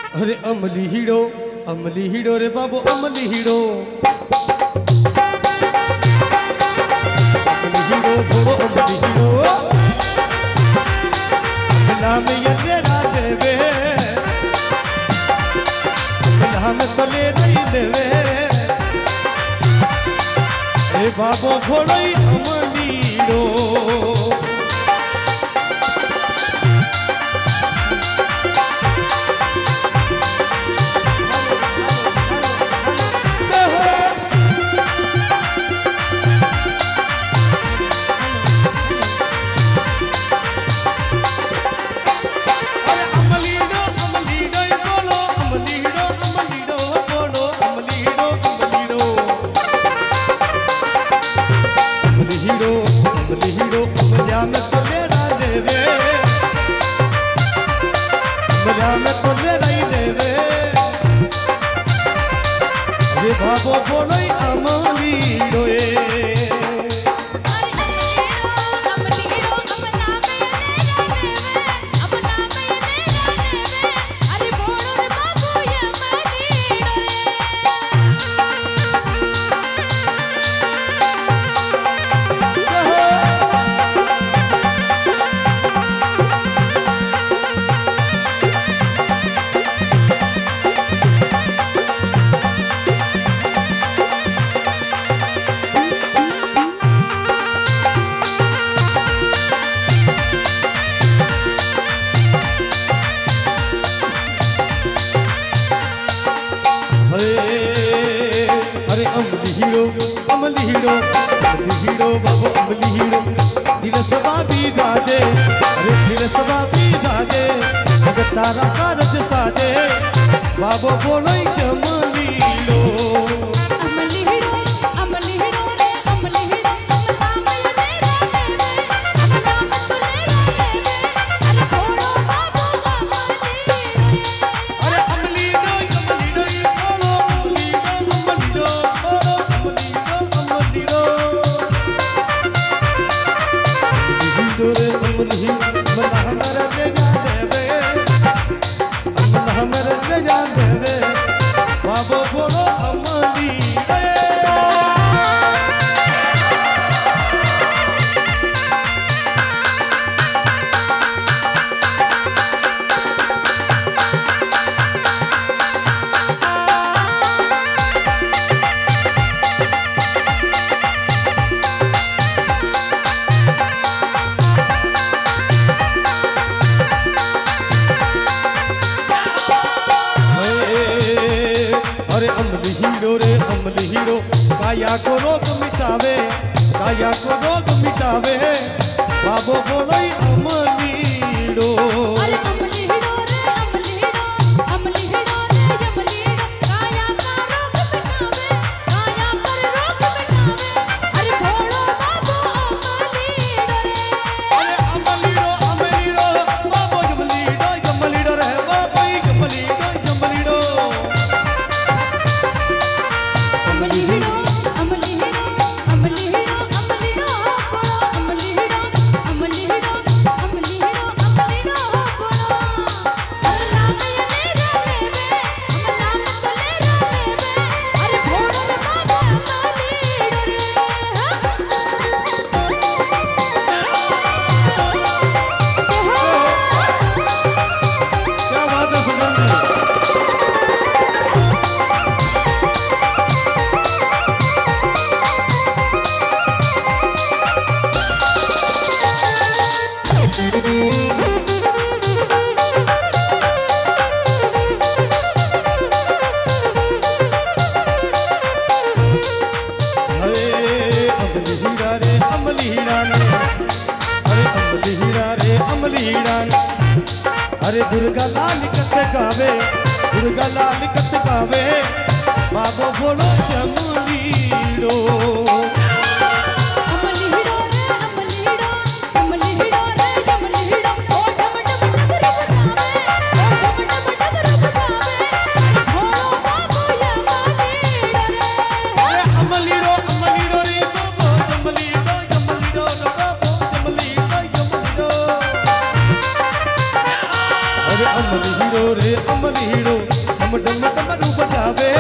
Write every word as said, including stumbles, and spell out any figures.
अरे अमली हीरो अमली हीरो रे बाबू अमली हीरो अमली हीरो भोड़ो अमली हीरो अमला में ये तेरा देवे अमला में तो ले नहीं देवे ए बाबू भोड़ो अमली हीरो बाबो बोलो अमली रोए अरे अमली हीरो अमली हीरो अमली हीरो बाबू अमली हीरो दिल सदा भी गाजे अरे दिल सदा भी गाजे अगर तारा कारज साजे बाबू बोलो अमली हीरो अमली हीरो अमली हीरो रे अमली हीरो अमला में तेरा देवे अमला में तो लेरा देवे अरे बोलो बाबू अमली अरे अमली हीरो अमली हीरो बोलो अमली हीरो अमली हीरो रे अमली मना हमर ले जा देवे अमला हमर ले जा देवे बाबू बोलो अमली अरे अमली हीरो रे अमली हीरो काया को रोग मिटावे काया को रोग मिटावे बाबो बोलो अमली हीरो अरे अमली हीरो रे अमली हीरो अमली हीरो रे अमली हीरो काया का रोग मिटावे काया कर रोग मिटावे अरे बोलो बाबू अमली हीरो रे अरे अमली हीरो अमली हीरो बाबो अमली हीरो अमली हीरो रे बाबो अमली हीरो अमली हीरो अमली हीरो अमली हीरो अमली हीरो अमली हीरो बोलो अमली हीरो अमली हीरो अमली हीरो अमली हीरो बोलो अमला में लेरा देवे अमला में तो लेरा देवे अरे बोलो बाबू अमली हीरो रे क्या बात है सुगंध अरे अमली हीरा रे अमली हीरा ने अरे अमली हीरा रे अमली हीरा ने अरे दुर्गा लाल कत गावे दुर्गा लाल कत गावे बाबो बोलो अमली हीरो अमली हीरो रे अमली हीरो अमली हीरो रे अमली हीरो ओ डम डम डमरू बजावे ओ डम डम डमरू बजावे बोलो बाबू अमली हीरो रे अरे अमली हीरो अमली हीरो रे बाबो अमली हीरो अमली हीरो रे बाबो अमली हीरो अमली हीरो अरे अमली हीरो रे अमली हीरो डम डम डमरू बजावे